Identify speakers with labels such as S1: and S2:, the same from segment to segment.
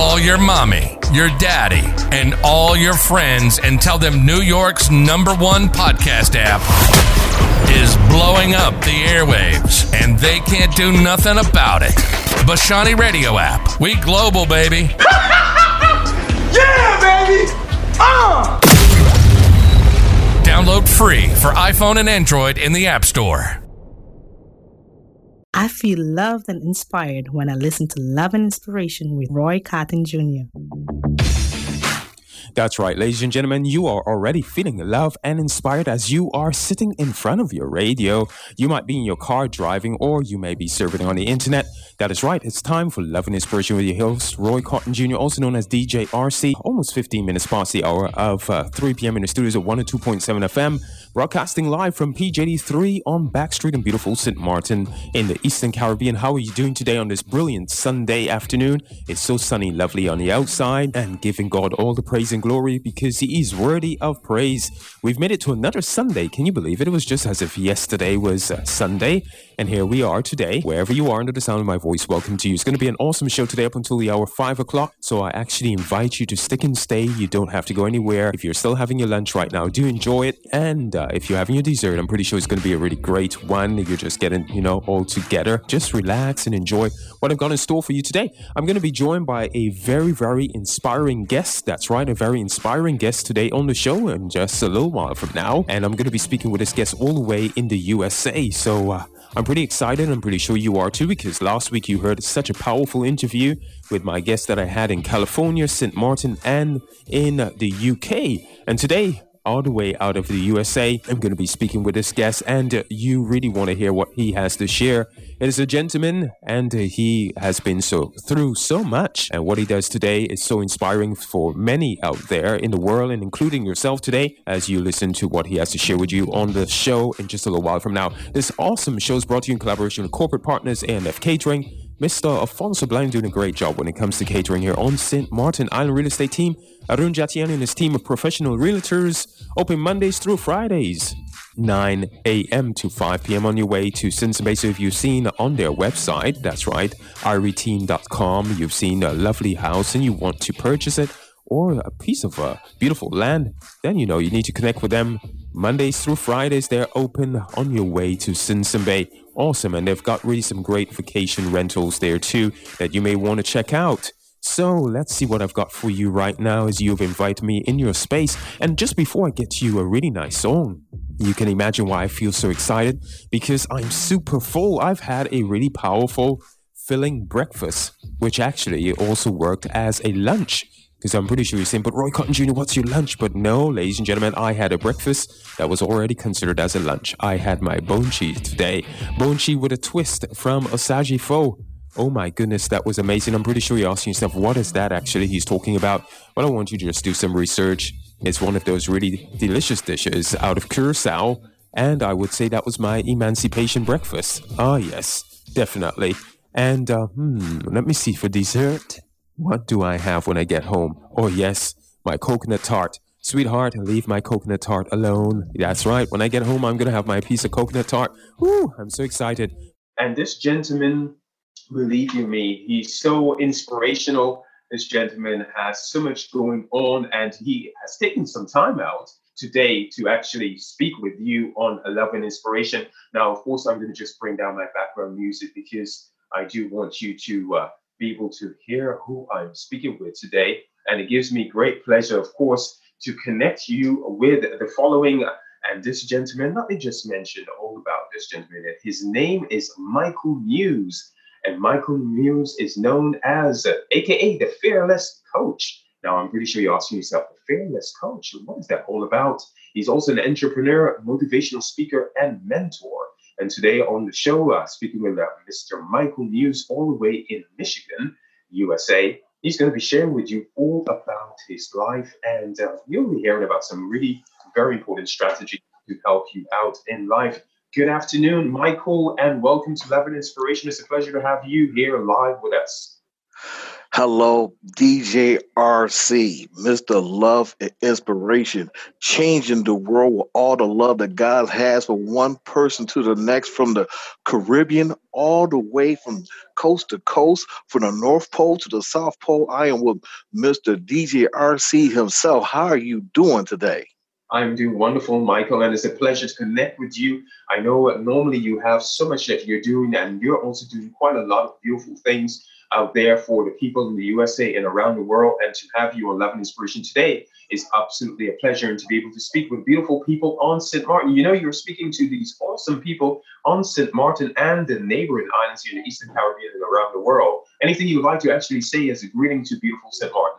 S1: Call your mommy, your daddy, and all your friends and tell them New York's #1 podcast app is blowing up the airwaves, and they can't do nothing about it. Bashani Radio app. We global, baby.
S2: Yeah, baby!
S1: Download free for iPhone and Android in the App Store.
S3: I feel loved and inspired when I listen to Love and Inspiration with Roy Cotton Jr.
S4: That's right, ladies and gentlemen, you are already feeling loved and inspired as you are sitting in front of your radio. You might be in your car driving, or you may be surfing on the internet. That is right, it's time for Love and Inspiration with your host, Roy Cotton Jr., also known as DJ RC. Almost 15 minutes past the hour of 3 p.m. in the studios at 102.7 FM. Broadcasting live from PJD3 on Backstreet in beautiful St. Martin in the Eastern Caribbean. How are you doing today on this brilliant Sunday afternoon? It's so sunny, lovely on the outside, and giving God all the praise and glory because He is worthy of praise. We've made it to another Sunday. Can you believe it? It was just as if yesterday was Sunday, and here we are today. Wherever you are under the sound of my voice, welcome to you. It's going to be an awesome show today up until the hour 5 o'clock, so I actually invite you to stick and stay. You don't have to go anywhere. If you're still having your lunch right now, do enjoy it, and if you're having your dessert, I'm pretty sure it's going to be a really great one. You're just getting, all together. Just relax and enjoy what I've got in store for you today. I'm going to be joined by a very, very inspiring guest. That's right, a very inspiring guest today on the show in just a little while from now. And I'm going to be speaking with this guest all the way in the USA. So I'm pretty excited. I'm pretty sure you are too, because last week you heard such a powerful interview with my guest that I had in California, St. Martin, and in the UK. And today, all the way out of the USA, I'm going to be speaking with this guest, and you really want to hear what he has to share. It is a gentleman, and he has been through so much, and what he does today is so inspiring for many out there in the world, and including yourself today, as you listen to what he has to share with you on the show in just a little while from now. This awesome show is brought to you in collaboration with corporate partners ANF Catering. Mr. Alfonso Blind doing a great job when it comes to catering here on St. Martin Island Real Estate Team. Arun Jatian and his team of professional realtors open Mondays through Fridays, 9 a.m. to 5 p.m. on your way to Sinsabay. So if you've seen on their website, that's right, ireteam.com, you've seen a lovely house and you want to purchase it, or a piece of beautiful land, then you need to connect with them. Mondays through Fridays, they're open on your way to Sinsabay. Awesome, and they've got really some great vacation rentals there too that you may want to check out. So let's see what I've got for you right now as you've invited me in your space. And just before I get to you a really nice song, you can imagine why I feel so excited, because I'm super full. I've had a really powerful, filling breakfast, which actually also worked as a lunch. Because I'm pretty sure you're saying, but Roy Cotton Jr., what's your lunch? But no, ladies and gentlemen, I had a breakfast that was already considered as a lunch. I had my bone cheese today. Bone cheese with a twist from Osage Pho. Oh my goodness, that was amazing. I'm pretty sure you're asking yourself, what is that actually he's talking about? Well, I want you to just do some research. It's one of those really delicious dishes out of Curacao. And I would say that was my emancipation breakfast. Ah, yes, definitely. And, let me see for dessert. What do I have when I get home? Oh, yes, my coconut tart. Sweetheart, leave my coconut tart alone. That's right. When I get home, I'm going to have my piece of coconut tart. Woo, I'm so excited. And this gentleman, believe you me, he's so inspirational. This gentleman has so much going on, and he has taken some time out today to actually speak with you on Love and Inspiration. Now, of course, I'm going to just bring down my background music because I do want you to be able to hear who I'm speaking with today. And it gives me great pleasure, of course, to connect you with the following. And this gentleman, let me just mention all about this gentleman. His name is Michael Muse. And Michael Muse is known as, AKA the Fearless Coach. Now, I'm pretty sure you're asking yourself, the Fearless Coach, what is that all about? He's also an entrepreneur, motivational speaker, and mentor. And today on the show, speaking with Mr. Michael Muse, all the way in Michigan, USA, he's going to be sharing with you all about his life. And you'll be hearing about some really very important strategies to help you out in life. Good afternoon, Michael, and welcome to Love and Inspiration. It's a pleasure to have you here live with us.
S2: Hello, DJ RC, Mr. Love and Inspiration, changing the world with all the love that God has for one person to the next, from the Caribbean all the way from coast to coast, from the North Pole to the South Pole. I am with Mr. DJ RC himself. How are you doing today?
S5: I'm doing wonderful, Michael, and it's a pleasure to connect with you. I know normally you have so much that you're doing, and you're also doing quite a lot of beautiful things out there for the people in the USA and around the world. And to have you on Love and Inspiration today is absolutely a pleasure, and to be able to speak with beautiful people on St. Martin. You know, you're speaking to these awesome people on St. Martin and the neighboring islands here in the Eastern Caribbean and around the world. Anything you would like to actually say as a greeting to beautiful St. Martin?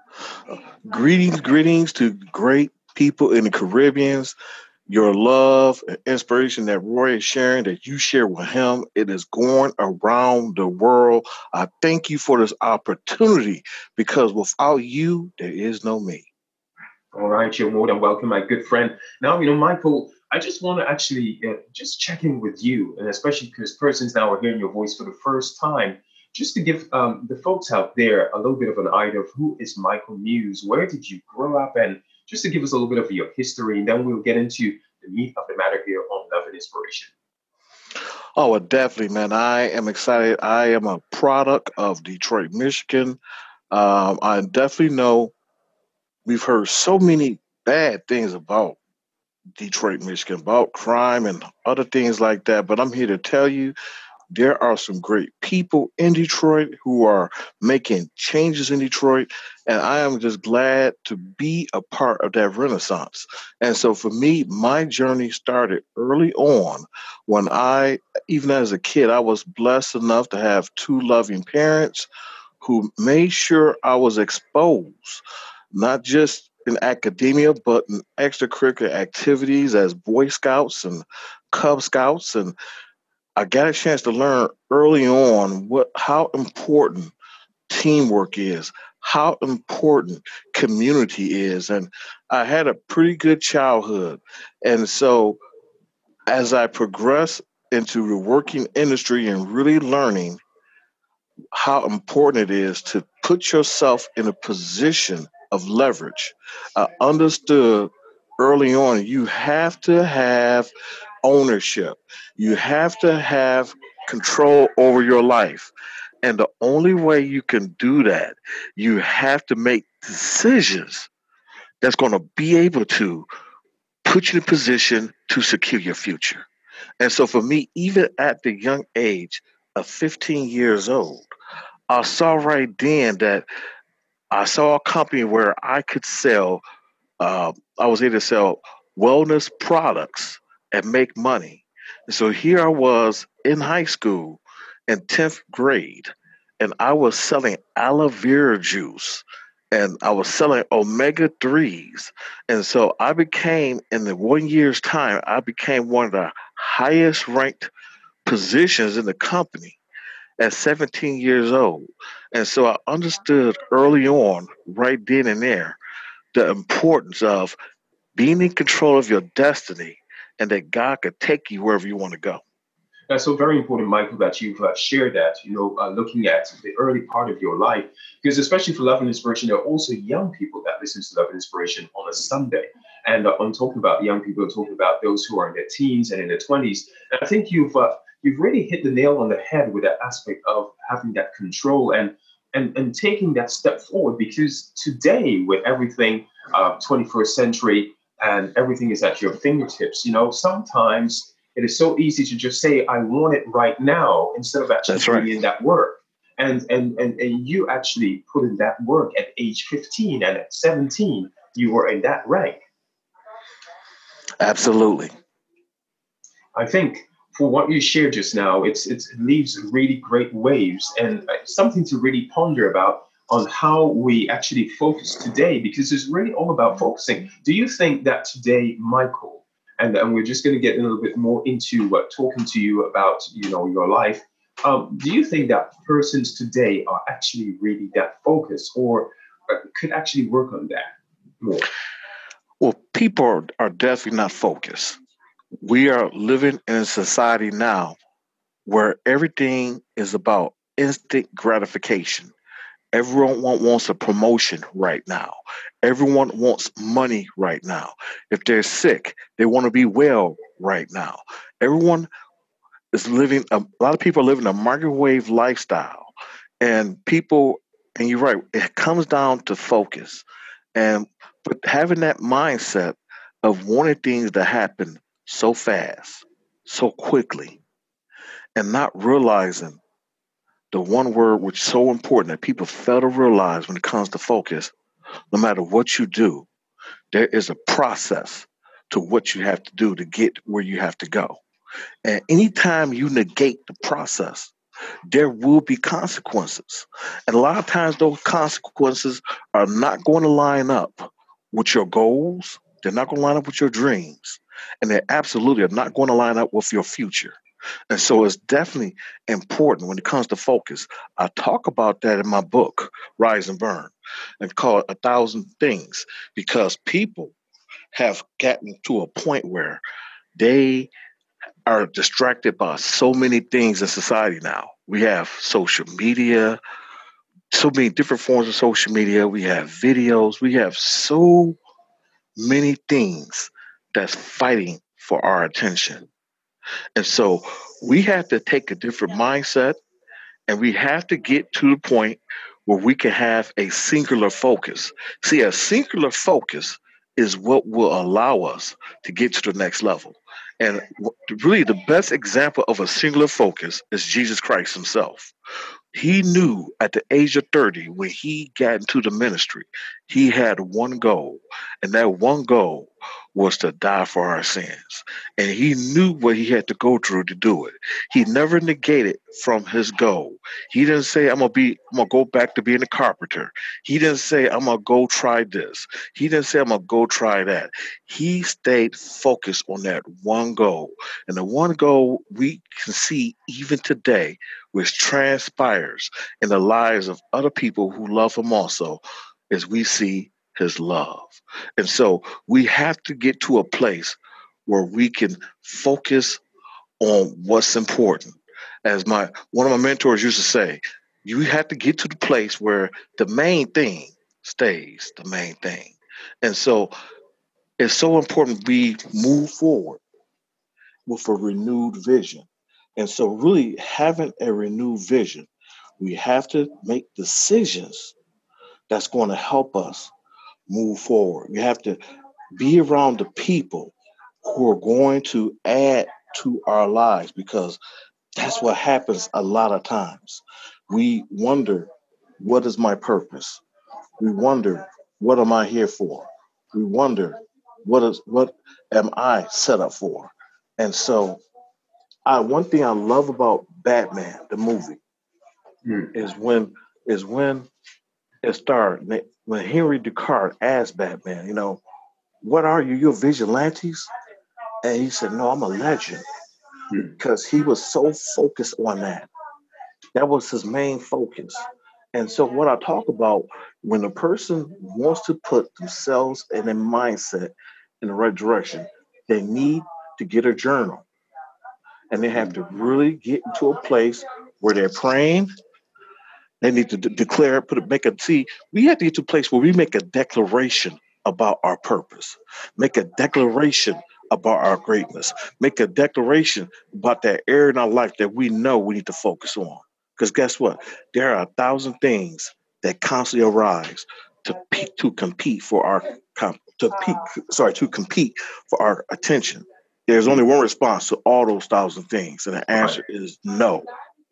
S2: Greetings to great people in the Caribbeans. Your love and inspiration that Roy is sharing, that you share with him, it is going around the world. I thank you for this opportunity, because without you, there is no me.
S5: All right, you're more than welcome, my good friend. Now, Michael, I just want to actually just check in with you, and especially because persons now are hearing your voice for the first time, just to give the folks out there a little bit of an idea of who is Michael Muse, where did you grow up, and just to give us a little bit of your history, and then we'll get into the meat of the matter here on Love and Inspiration.
S2: Oh, well, definitely, man. I am excited. I am a product of Detroit, Michigan. I definitely know we've heard so many bad things about Detroit, Michigan, about crime and other things like that. But I'm here to tell you, there are some great people in Detroit who are making changes in Detroit. And I am just glad to be a part of that renaissance. And so for me, my journey started early on when even as a kid, I was blessed enough to have two loving parents who made sure I was exposed, not just in academia, but in extracurricular activities as Boy Scouts and Cub Scouts. And I got a chance to learn early on how important teamwork is, how important community is. And I had a pretty good childhood. And so as I progressed into the working industry and really learning how important it is to put yourself in a position of leverage, I understood early on you have to have ownership. You have to have control over your life. And the only way you can do that, you have to make decisions that's going to be able to put you in a position to secure your future. And so for me, even at the young age of 15 years old, I saw right then that I saw a company where I could sell, I was able to sell wellness products and make money. And so here I was in high school in 10th grade, and I was selling aloe vera juice and I was selling omega 3s. And so I became, in the 1 year's time, I became one of the highest ranked positions in the company at 17 years old. And so I understood early on, right then and there, the importance of being in control of your destiny and that God could take you wherever you want to go.
S5: That's so very important, Michael, that you've shared that, looking at the early part of your life, because especially for Love and Inspiration, there are also young people that listen to Love and Inspiration on a Sunday. And I'm talking about young people, I'm talking about those who are in their teens and in their 20s. And I think you've really hit the nail on the head with that aspect of having that control and taking that step forward, because today with everything 21st century and everything is at your fingertips, sometimes it is so easy to just say, I want it right now, instead of actually putting in that work. And you actually put in that work at age 15, and at 17, you were in that rank.
S2: Absolutely.
S5: I think for what you shared just now, it leaves really great waves and something to really ponder about on how we actually focus today, because it's really all about focusing. Do you think that today, Michael, and we're just going to get a little bit more into talking to you about, your life. Do you think that persons today are actually really that focused, or could actually work on that more?
S2: Well, people are definitely not focused. We are living in a society now where everything is about instant gratification. Everyone wants a promotion right now. Everyone wants money right now. If they're sick, they want to be well right now. Everyone is living, a lot of people are living a microwave lifestyle. And people, and you're right, it comes down to focus. And but having that mindset of wanting things to happen so fast, so quickly, and not realizing the one word which is so important that people fail to realize when it comes to focus, no matter what you do, there is a process to what you have to do to get where you have to go. And anytime you negate the process, there will be consequences. And a lot of times those consequences are not going to line up with your goals. They're not going to line up with your dreams. And they absolutely are not going to line up with your future. And so it's definitely important when it comes to focus. I talk about that in my book, Rise and Burn, and call it 1,000 Things, because people have gotten to a point where they are distracted by so many things in society now. We have social media, so many different forms of social media. We have videos. We have so many things that's fighting for our attention. And so we have to take a different mindset, and we have to get to the point where we can have a singular focus. See, a singular focus is what will allow us to get to the next level. And really, the best example of a singular focus is Jesus Christ himself. He knew at the age of 30, when he got into the ministry, he had one goal, and that one goal was to die for our sins. And he knew what he had to go through to do it. He never negated from his goal. He didn't say, I'm gonna go back to being a carpenter. He didn't say, I'm gonna go try this. He didn't say, I'm gonna go try that. He stayed focused on that one goal. And the one goal we can see even today, which transpires in the lives of other people who love him also, is we see his love. And so we have to get to a place where we can focus on what's important. As one of my mentors used to say, you have to get to the place where the main thing stays the main thing. And so it's so important we move forward with a renewed vision. And so really having a renewed vision, we have to make decisions that's going to help us move forward. We have to be around the people who are going to add to our lives, because that's what happens a lot of times. We wonder, what is my purpose? We wonder, what am I here for? We wonder, what am I set up for? And so one thing I love about Batman, the movie, is when it started, when Henry Descartes asked Batman, what are you? You're vigilantes? And he said, no, I'm a legend. Because he was so focused on that. That was his main focus. And so what I talk about, when a person wants to put themselves and their mindset in the right direction, they need to get a journal. And they have to really get into a place where they're praying. They need to declare, we have to get to a place where we make a declaration about our purpose, make a declaration about our greatness, make a declaration about that area in our life that we know we need to focus on. Because guess what? There are 1,000 things that constantly arise to compete for our attention. There's only one response to all those 1,000 things, and the answer is no.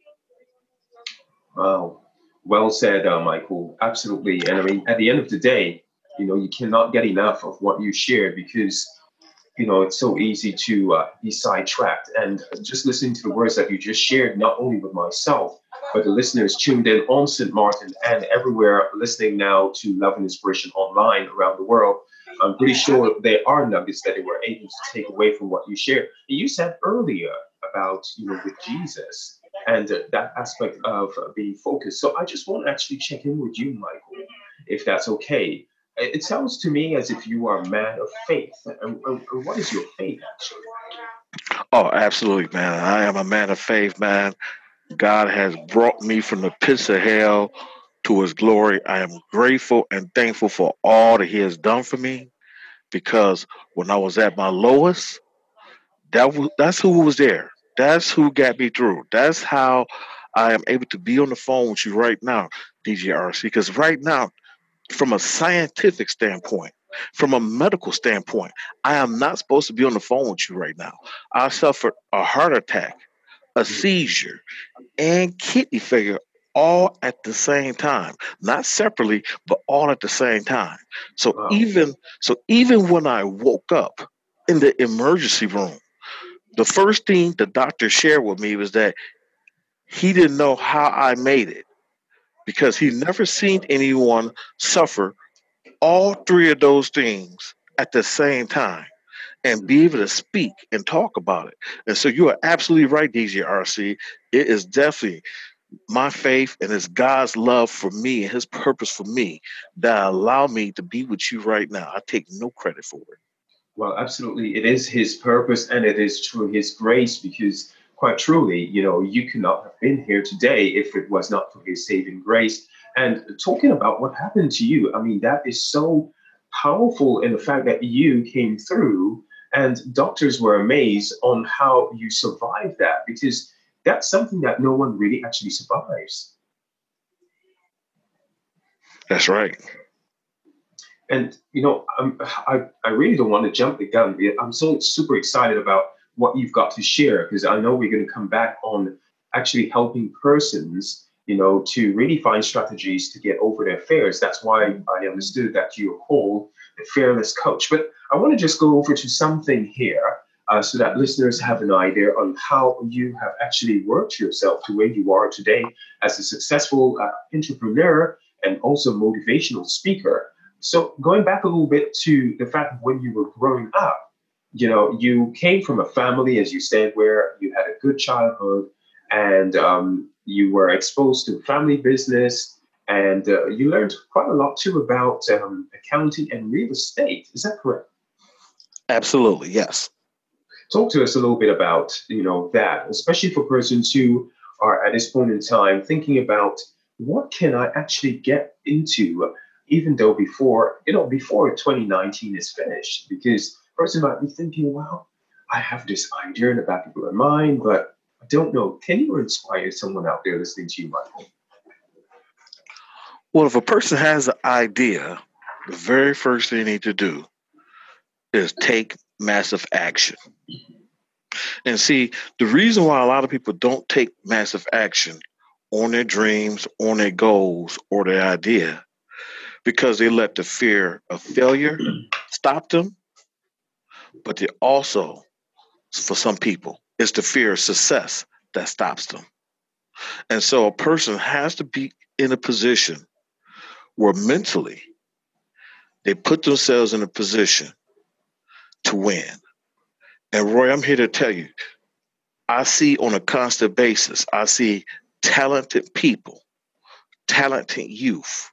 S5: Wow. Well said, Michael. Absolutely. And I mean, at the end of the day, you cannot get enough of what you shared, because, it's so easy to be sidetracked. And just listening to the words that you just shared, not only with myself, but the listeners tuned in on St. Martin and everywhere listening now to Love and Inspiration online around the world, I'm pretty sure there are nuggets that they were able to take away from what you shared. You said earlier about, with Jesus and that aspect of being focused. So I just want to actually check in with you, Michael, if that's okay. It sounds to me as if you are a man of faith. And what is your faith, actually?
S2: Oh, absolutely, man. I am a man of faith, man. God has brought me from the pits of hell to his glory. I am grateful and thankful for all that he has done for me because when I was at my lowest, that's who was there. That's who got me through. That's how I am able to be on the phone with you right now, DJRC. Because right now, from a scientific standpoint, from a medical standpoint, I am not supposed to be on the phone with you right now. I suffered a heart attack, a seizure, and kidney failure all at the same time, not separately, but all at the same time. So
S5: Wow.
S2: even when I woke up in the emergency room, the first thing the doctor shared with me was that he didn't know how I made it because he never seen anyone suffer all three of those things at the same time and be able to speak and talk about it. And so you are absolutely right, DJ RC. It is definitely my faith and it's God's love for me and his purpose for me that allow me to be with you right now. I take no credit for it.
S5: Well, absolutely. It is his purpose and it is through his grace because, quite truly, you could not have been here today if it was not for his saving grace. And talking about what happened to you, I mean, that is so powerful in the fact that you came through and doctors were amazed on how you survived that because that's something that no one really actually survives.
S2: That's right.
S5: And, I really don't want to jump the gun. I'm so super excited about what you've got to share, because I know we're going to come back on actually helping persons, to really find strategies to get over their fears. That's why I understood that you're called the Fearless Coach. But I want to just go over to something here so that listeners have an idea on how you have actually worked yourself to where you are today as a successful entrepreneur and also motivational speaker. So going back a little bit to the fact of when you were growing up, you came from a family, as you said, where you had a good childhood and you were exposed to family business and you learned quite a lot too about accounting and real estate. Is that correct?
S2: Absolutely, yes.
S5: Talk to us a little bit about, that, especially for persons who are at this point in time thinking about what can I actually get into even though before 2019 is finished, because a person might be thinking, well, I have this idea in the back of my mind, but I don't know. Can you inspire someone out there listening to you, Michael?
S2: Well, if a person has an idea, the very first thing they need to do is take massive action. And see, the reason why a lot of people don't take massive action on their dreams, on their goals, or their idea, because they let the fear of failure stop them. But they also, for some people, it's the fear of success that stops them. And so a person has to be in a position where mentally they put themselves in a position to win. And Roy, I'm here to tell you, I see on a constant basis, I see talented people, talented youth,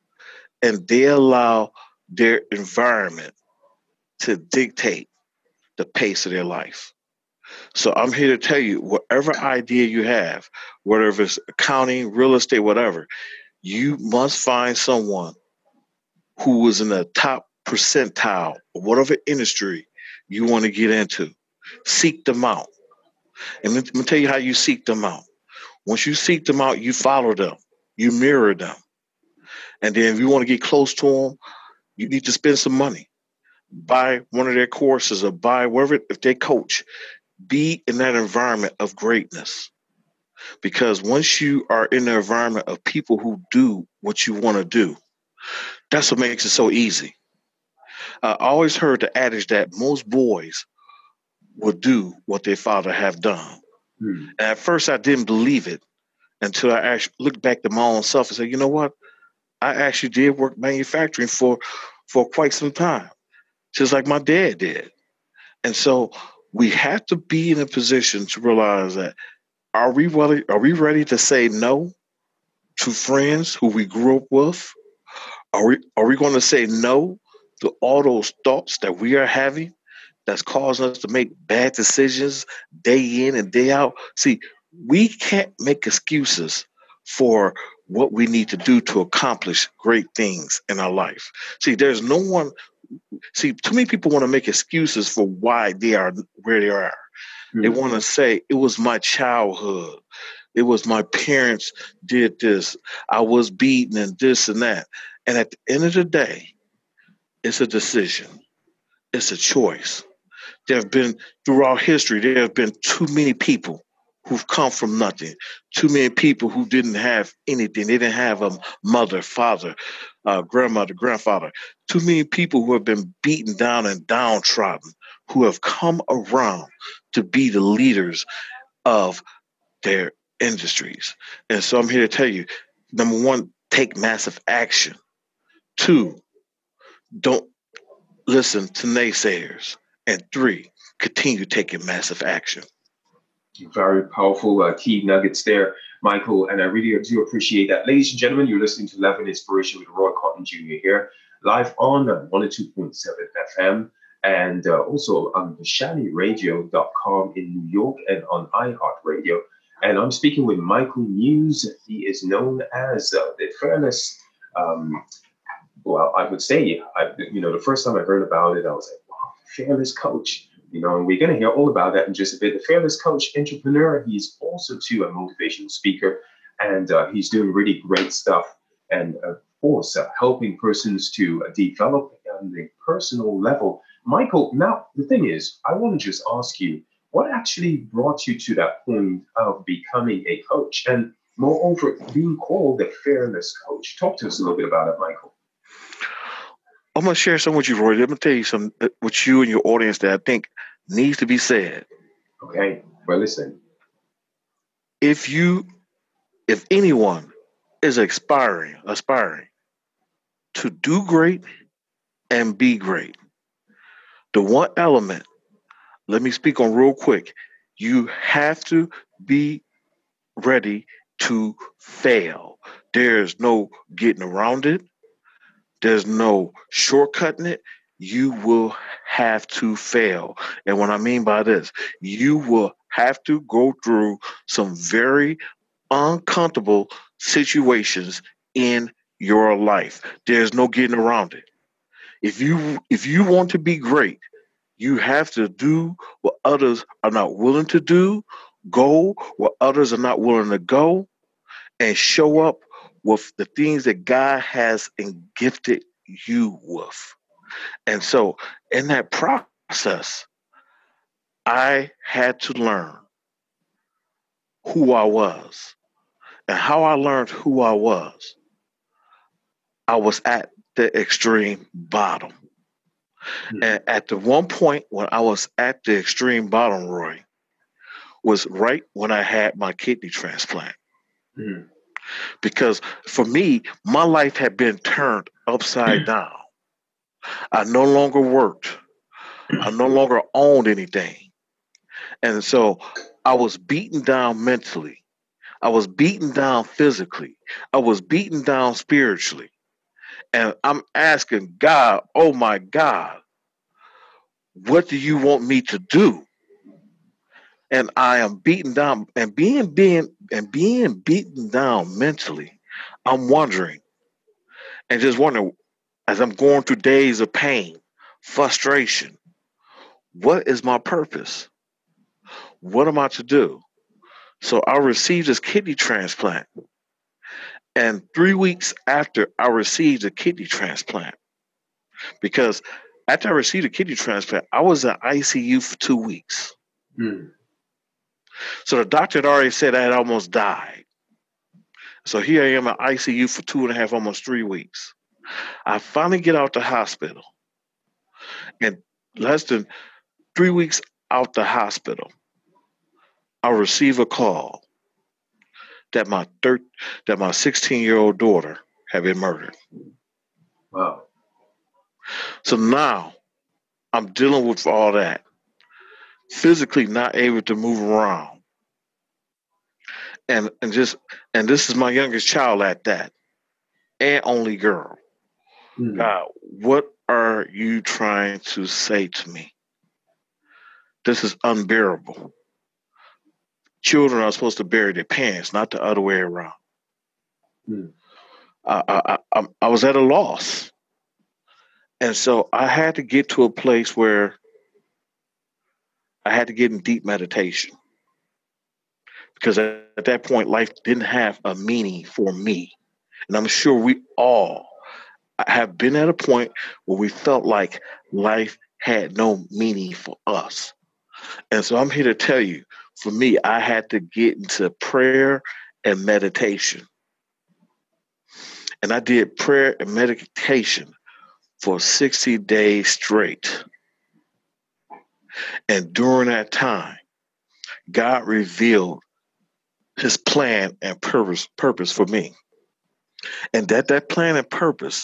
S2: and they allow their environment to dictate the pace of their life. So I'm here to tell you, whatever idea you have, whether it's accounting, real estate, whatever, you must find someone who is in the top percentile of whatever industry you want to get into. Seek them out. And let me tell you how you seek them out. Once you seek them out, you follow them, you mirror them. And then if you want to get close to them, you need to spend some money. Buy one of their courses or buy wherever, if they coach, be in that environment of greatness. Because once you are in the environment of people who do what you want to do, that's what makes it so easy. I always heard the adage that most boys will do what their father have done. And at first I didn't believe it until I actually looked back at my own self and said, you know what? I actually did work manufacturing for quite some time, just like my dad did. And so we have to be in a position to realize that are we ready to say no to friends who we grew up with? Are we going to say no to all those thoughts that we are having that's causing us to make bad decisions day in and day out? See, we can't make excuses for what we need to do to accomplish great things in our life. See, there's no one. See, too many people want to make excuses for why they are where they are. They want to say, it was my childhood. It was my parents did this. I was beaten and this and that. And at the end of the day, it's a decision. It's a choice. There have been, throughout history, there have been too many people who've come from nothing. Too many people who didn't have anything. They didn't have a mother, father, grandmother, grandfather. Too many people who have been beaten down and downtrodden, who have come around to be the leaders of their industries. And so I'm here to tell you, number one, take massive action. Two, don't listen to naysayers. And three, continue taking massive action.
S5: Very powerful key nuggets there, Michael, and I really do appreciate that. Ladies and gentlemen, you're listening to Love and Inspiration with Roy Cotton Jr. here, live on 102.7 FM, and also on theshanyradio.com in New York and on iHeartRadio. And I'm speaking with Michael Muse. He is known as the Fearless, well, I would say, the first time I heard about it, I was like, wow, Fearless Coach. And we're going to hear all about that in just a bit. The Fearless Coach entrepreneur, he's also too a motivational speaker, and he's doing really great stuff. And of course, helping persons to develop on the personal level. Michael, now the thing is, I want to just ask you, what actually brought you to that point of becoming a coach, and moreover, being called the Fearless Coach? Talk to us a little bit about it, Michael.
S2: I'm going to share some with you, Roy. Let me tell you some with you and your audience that I think needs to be said.
S5: Okay, well, listen.
S2: If anyone is aspiring to do great and be great, the one element, let me speak on real quick, you have to be ready to fail. There's no getting around it. There's no shortcutting it. You will have to fail. And what I mean by this, you will have to go through some very uncomfortable situations in your life. There's no getting around it. If you want to be great, you have to do what others are not willing to do, go where others are not willing to go, and show up with the things that God has and gifted you with. And so in that process, I had to learn who I was. And how I learned who I was at the extreme bottom. Mm-hmm. And at the one point when I was at the extreme bottom, Roy, was right when I had my kidney transplant. Mm-hmm. Because for me, my life had been turned upside down. I no longer worked. I no longer owned anything. And so I was beaten down mentally. I was beaten down physically. I was beaten down spiritually. And I'm asking God, oh my God, what do you want me to do? And I am beaten down and being beaten down mentally. I'm wondering and just wondering as I'm going through days of pain, frustration, what is my purpose? What am I to do? So I received this kidney transplant. And 3 weeks after I received a kidney transplant, because after I received a kidney transplant, I was in ICU for 2 weeks. So the doctor had already said I had almost died. So here I am in ICU for 2.5, almost 3 weeks. I finally get out the hospital. And less than 3 weeks out the hospital, I receive a call that my 16-year-old daughter had been murdered.
S5: Wow.
S2: So now I'm dealing with all that, physically not able to move around. And this is my youngest child at that, and only girl. Mm-hmm. God, what are you trying to say to me? This is unbearable. Children are supposed to bury their parents, not the other way around.
S5: Mm.
S2: I was at a loss. And so I had to get to a place where I had to get in deep meditation because at that point, life didn't have a meaning for me. And I'm sure we all have been at a point where we felt like life had no meaning for us. And so I'm here to tell you, for me, I had to get into prayer and meditation. And I did prayer and meditation for 60 days straight. And during that time, God revealed his plan and purpose for me. And that plan and purpose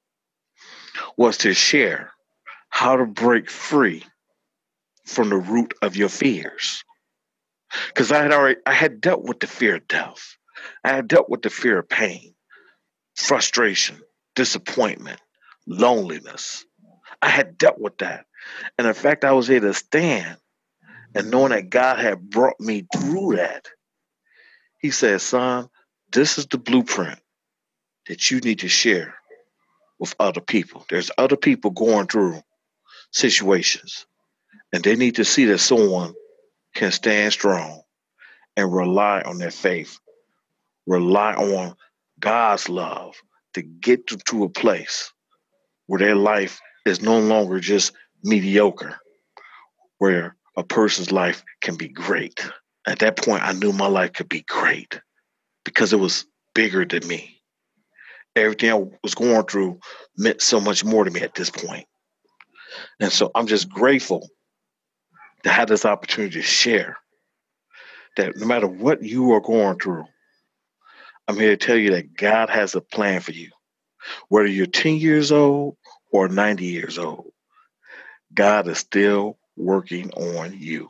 S2: was to share how to break free from the root of your fears. Because I had dealt with the fear of death. I had dealt with the fear of pain, frustration, disappointment, loneliness. I had dealt with that. And in fact, I was able to stand and knowing that God had brought me through that. He said, son, this is the blueprint that you need to share with other people. There's other people going through situations, and they need to see that someone can stand strong and rely on their faith, rely on God's love to get to a place where their life is no longer just mediocre, where a person's life can be great. At that point, I knew my life could be great because it was bigger than me. Everything I was going through meant so much more to me at this point. And so I'm just grateful to have this opportunity to share that no matter what you are going through, I'm here to tell you that God has a plan for you. Whether you're 10 years old or 90 years old, God is still working on you.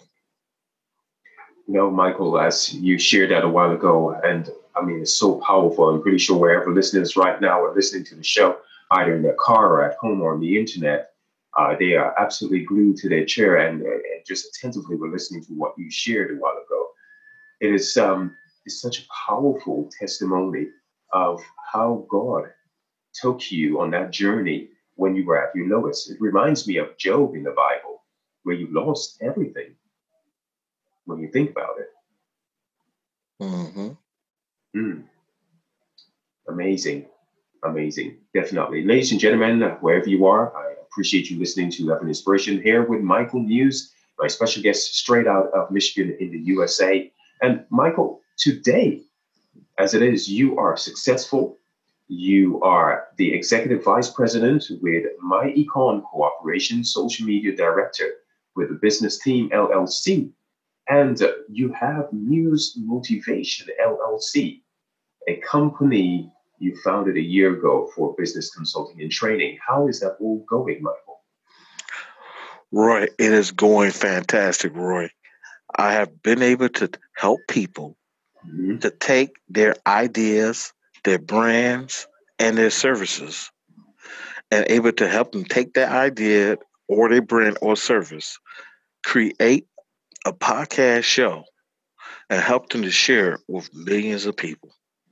S5: Michael, as you shared that a while ago, and I mean, it's so powerful. I'm pretty sure wherever listeners right now are listening to the show, either in their car or at home or on the internet, they are absolutely glued to their chair and just attentively were listening to what you shared a while ago. It is it's such a powerful testimony of how God took you on that journey when you were at your lowest. It reminds me of Job in the Bible, where you lost everything. When you think about it.
S2: Mm-hmm.
S5: Amazing. Definitely. Ladies and gentlemen, wherever you are, I appreciate you listening to Love and Inspiration here with Michael Muse, my special guest straight out of Michigan in the USA. And Michael, today, as it is, you are successful. You are the executive vice president with My Econ Cooperation, social media director with the Business Team LLC. And you have Muse Motivation LLC, a company you founded a year ago for business consulting and training. How is that all going, Michael?
S2: Roy, it is going fantastic, Roy. I have been able to help people to take their ideas, their brands, and their services, and able to help them take that idea or their brand or service, create a podcast show, and help them to share it with millions of people.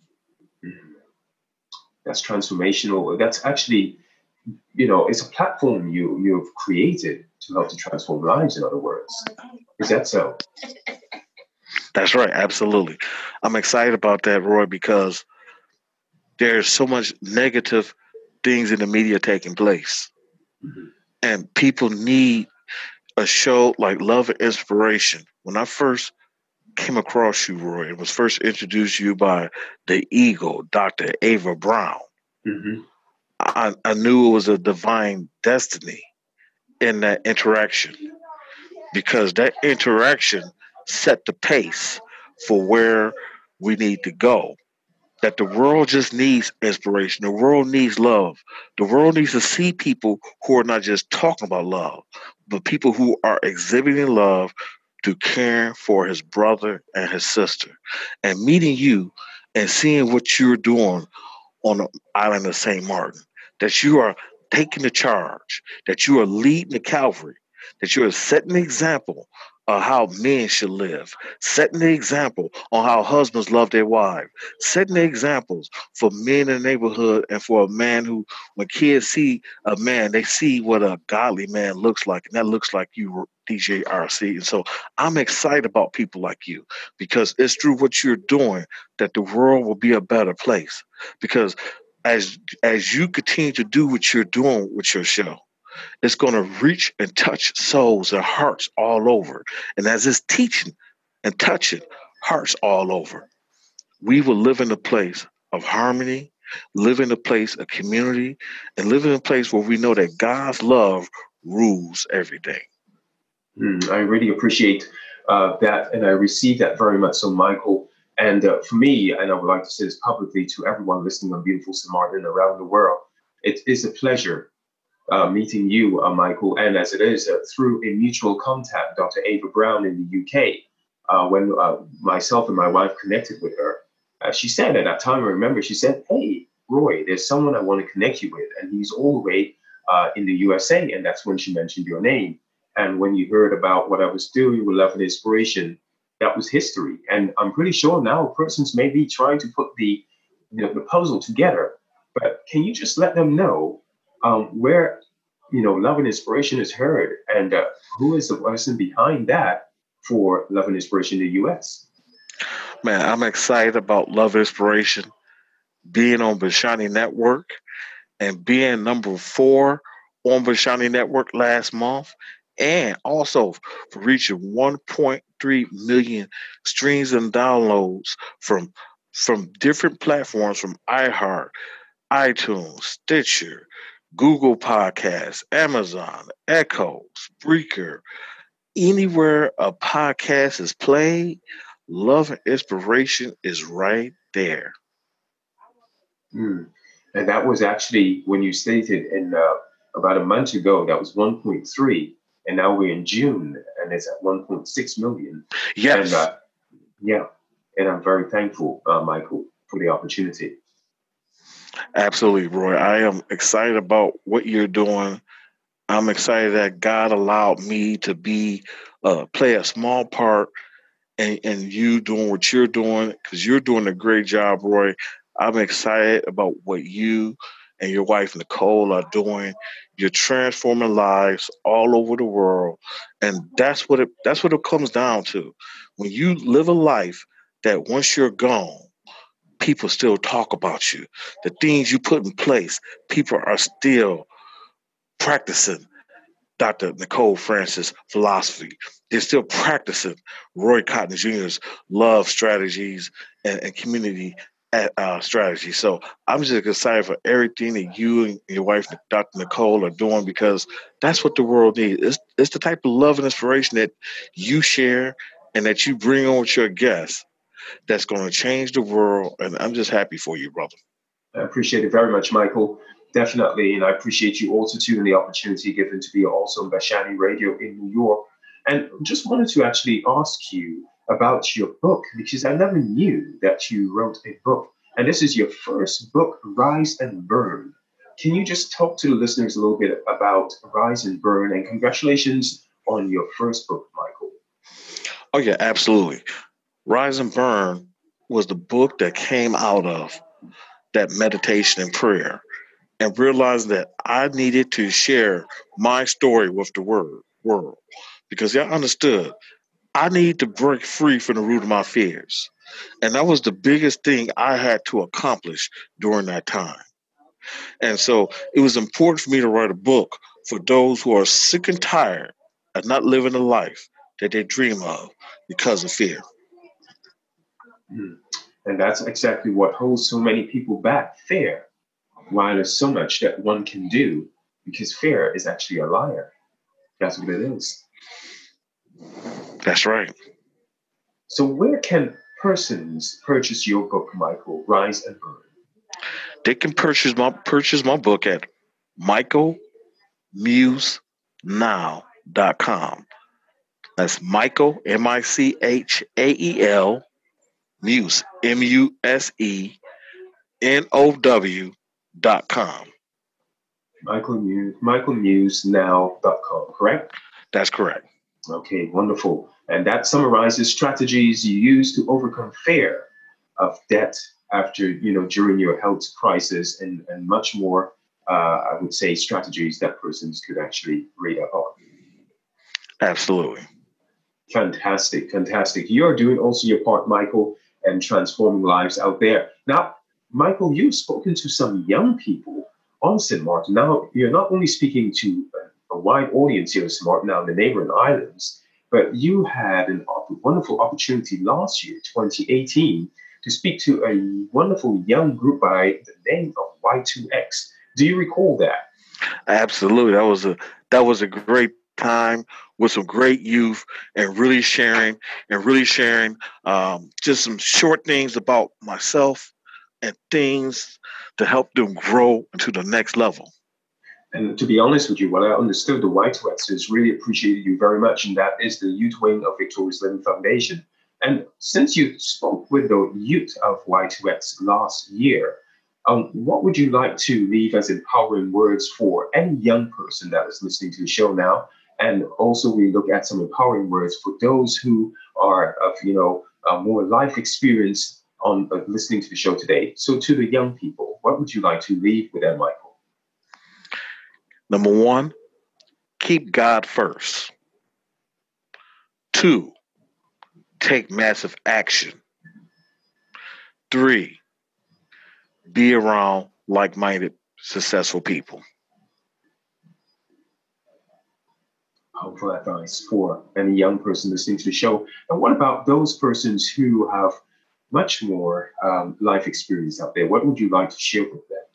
S5: That's transformational. That's actually, it's a platform you've created to help to transform lives, in other words. Is that so?
S2: That's right. Absolutely. I'm excited about that, Roy, because there's so much negative things in the media taking place.
S5: Mm-hmm.
S2: And people need a show like Love and Inspiration. When I first came across you, Roy, and was first introduced to you by the Eagle, Dr. Ava Brown,
S5: mm-hmm.
S2: I knew it was a divine destiny in that interaction, because that interaction set the pace for where we need to go. That the world just needs inspiration. The world needs love. The world needs to see people who are not just talking about love, but people who are exhibiting love through caring for his brother and his sister. And meeting you and seeing what you're doing on the island of St. Martin, that you are taking the charge, that you are leading the Calvary, that you are setting the example how men should live, setting the example on how husbands love their wives, setting the examples for men in the neighborhood and for a man who, when kids see a man, they see what a godly man looks like, and that looks like you, DJ RC. And so I'm excited about people like you because it's through what you're doing that the world will be a better place. Because as you continue to do what you're doing with your show, it's going to reach and touch souls and hearts all over. And as it's teaching and touching hearts all over, we will live in a place of harmony, live in a place of community, and live in a place where we know that God's love rules every day.
S5: I really appreciate that, and I receive that very much so, Michael. And for me, and I would like to say this publicly to everyone listening on beautiful St. Martin around the world, it is a pleasure meeting you, Michael, and as it is through a mutual contact, Dr. Ava Brown in the UK, when myself and my wife connected with her, she said at that time, I remember, she said, "Hey, Roy, there's someone I want to connect you with, and he's all the way in the USA," and that's when she mentioned your name. And when you heard about what I was doing with Love and Inspiration, that was history. And I'm pretty sure now persons may be trying to put the puzzle together, but can you just let them know where Love and Inspiration is heard, and who is the person behind that for Love and Inspiration in the US?
S2: Man, I'm excited about Love and Inspiration being on Bashani Network and being number 4 on Bashani Network last month, and also for reaching 1.3 million streams and downloads from different platforms, from iHeart, iTunes, Stitcher, Google Podcasts, Amazon, Echo, Spreaker. Anywhere a podcast is played, Love and Inspiration is right there.
S5: And that was actually when you stated in about a month ago, that was 1.3, and now we're in June, and it's at 1.6 million.
S2: Yes.
S5: And, and I'm very thankful, Michael, for the opportunity.
S2: Absolutely, Roy. I am excited about what you're doing. I'm excited that God allowed me to play a small part in you doing what you're doing, because you're doing a great job, Roy. I'm excited about what you and your wife Nicole are doing. You're transforming lives all over the world, and that's what it comes down to. When you live a life that once you're gone, people still talk about you. The things you put in place, people are still practicing Dr. Nicole Francis philosophy. They're still practicing Roy Cotton Jr.'s love strategies and community strategies. So I'm just excited for everything that you and your wife, Dr. Nicole, are doing, because that's what the world needs. It's the type of love and inspiration that you share and that you bring on with your guests that's going to change the world. And I'm just happy for you, brother.
S5: I appreciate it very much, Michael. Definitely. And I appreciate you also, too, and the opportunity given to be also on Bashani Radio in New York. And just wanted to actually ask you about your book, because I never knew that you wrote a book. And this is your first book, Rise and Burn. Can you just talk to the listeners a little bit about Rise and Burn? And congratulations on your first book, Michael.
S2: Oh, yeah, absolutely. Rise and Burn was the book that came out of that meditation and prayer, and realized that I needed to share my story with the world, because I understood I need to break free from the root of my fears. And that was the biggest thing I had to accomplish during that time. And so it was important for me to write a book for those who are sick and tired of not living the life that they dream of because of fear.
S5: And that's exactly what holds so many people back, fear. While there's so much that one can do, because fear is actually a liar. That's what it is.
S2: That's right.
S5: So where can persons purchase your book, Michael, Rise and Burn?
S2: They can purchase my book at michaelmusenow.com. That's Michael, Michael, Muse, MUSENOW.com.
S5: MichaelMuseNow.com, correct?
S2: That's correct.
S5: Okay, wonderful. And that summarizes strategies you use to overcome fear of debt after, during your health crisis and much more, I would say, strategies that persons could actually read up on.
S2: Absolutely.
S5: Fantastic, fantastic. You're doing also your part, Michael, and transforming lives out there. Now, Michael, you've spoken to some young people on St. Martin. Now, you're not only speaking to a wide audience here in St. Martin, now in the neighboring islands, but you had a wonderful opportunity last year, 2018, to speak to a wonderful young group by the name of Y2X. Do you recall that?
S2: Absolutely. That was a great time with some great youth and really sharing just some short things about myself and things to help them grow into the next level.
S5: And to be honest with you, what I understood, the Y2X has really appreciated you very much, and that is the youth wing of Victorious Living Foundation. And since you spoke with the youth of Y2X last year, what would you like to leave as empowering words for any young person that is listening to the show now? And also, we look at some empowering words for those who are of more life experience on listening to the show today. So, to the young people, what would you like to leave with them, Michael?
S2: Number one, keep God first. 2, take massive action. 3, be around like-minded, successful people.
S5: Powerful advice for any young person listening to the show. And what about those persons who have much more life experience out there? What would you like to share with them?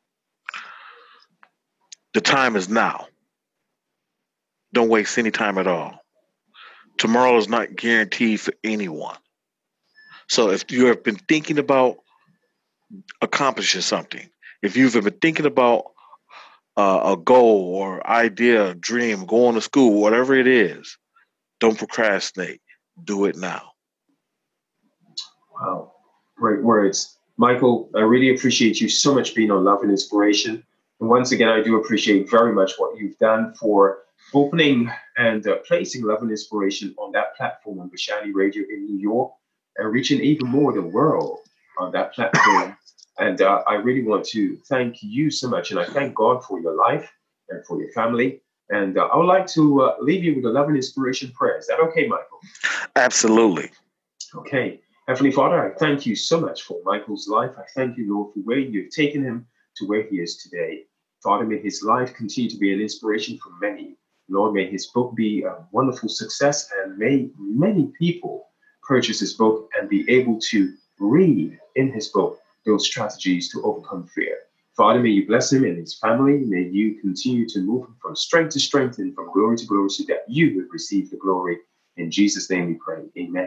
S2: The time is now. Don't waste any time at all. Tomorrow is not guaranteed for anyone. So if you have been thinking about accomplishing something, if you've been thinking about a goal or idea, dream, going to school, whatever it is, don't procrastinate. Do it now.
S5: Wow, great words. Michael, I really appreciate you so much being on Love and Inspiration. And once again, I do appreciate very much what you've done for opening and placing Love and Inspiration on that platform on Bashani Radio in New York and reaching even more the world on that platform. And I really want to thank you so much. And I thank God for your life and for your family. And I would like to leave you with a Love and Inspiration prayer. Is that okay, Michael?
S2: Absolutely.
S5: Okay. Heavenly Father, I thank you so much for Michael's life. I thank you, Lord, for where you've taken him to where he is today. Father, may his life continue to be an inspiration for many. Lord, may his book be a wonderful success, and may many people purchase his book and be able to read in his book those strategies to overcome fear. Father, may you bless him and his family. May you continue to move him from strength to strength and from glory to glory so that you would receive the glory. In Jesus' name we pray. Amen.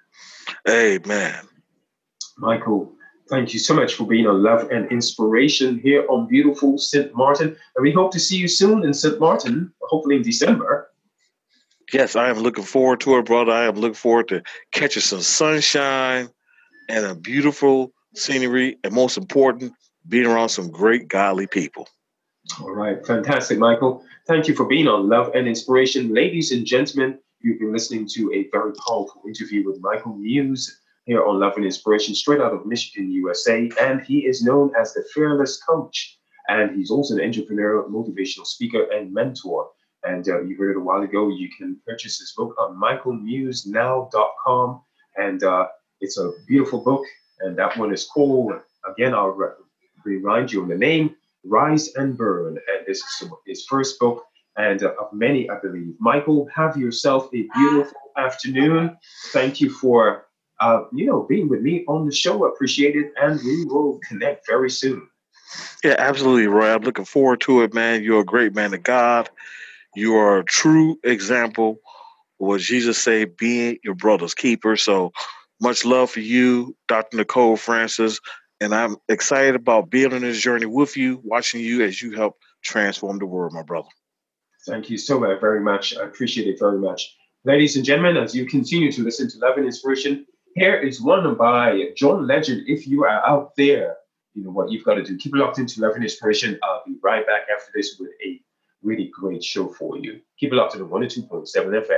S2: Amen.
S5: Michael, thank you so much for being on Love and Inspiration here on beautiful St. Martin. And we hope to see you soon in St. Martin, hopefully in December.
S2: Yes, I am looking forward to it, brother. I am looking forward to catching some sunshine and a beautiful scenery, and most important, being around some great godly people.
S5: All right. Fantastic, Michael. Thank you for being on Love and Inspiration. Ladies and gentlemen, you've been listening to a very powerful interview with Michael Muse here on Love and Inspiration, straight out of Michigan, USA. And he is known as the Fearless Coach. And he's also an entrepreneur, motivational speaker, and mentor. And you heard it a while ago. You can purchase his book on michaelmusenow.com. And it's a beautiful book. And that one is called, again, I'll remind you of the name, Rise and Burn. And this is his first book, and of many, I believe. Michael, have yourself a beautiful afternoon. Thank you for, being with me on the show. I appreciate it. And we will connect very soon.
S2: Yeah, absolutely, Roy. I'm looking forward to it, man. You're a great man of God. You are a true example of what Jesus said, being your brother's keeper. So much love for you, Dr. Nicole Francis. And I'm excited about being on this journey with you, watching you as you help transform the world, my brother.
S5: Thank you so very much. I appreciate it very much. Ladies and gentlemen, as you continue to listen to Love and Inspiration, here is one by John Legend. If you are out there, you know what you've got to do. Keep it locked into Love and Inspiration. I'll be right back after this with a really great show for you. Keep it locked to the 102.7 FM.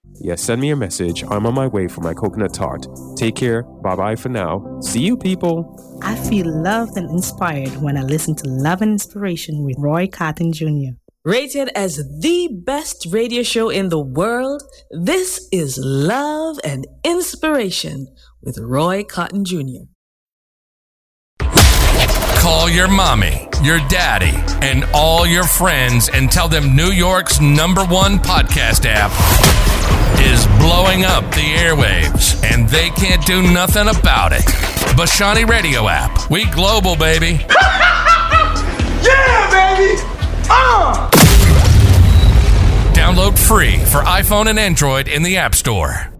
S4: Yes, send me a message. I'm on my way for my coconut tart. Take care. Bye-bye for now. See you, people.
S3: I feel loved and inspired when I listen to Love and Inspiration with Roy Cotton Jr.
S6: Rated as the best radio show in the world, this is Love and Inspiration with Roy Cotton Jr.
S1: Call your mommy, your daddy, and all your friends and tell them New York's #1 podcast app is blowing up the airwaves, and they can't do nothing about it. Bashani Radio app. We global, baby.
S7: Yeah, baby!
S1: Download free for iPhone and Android in the App Store.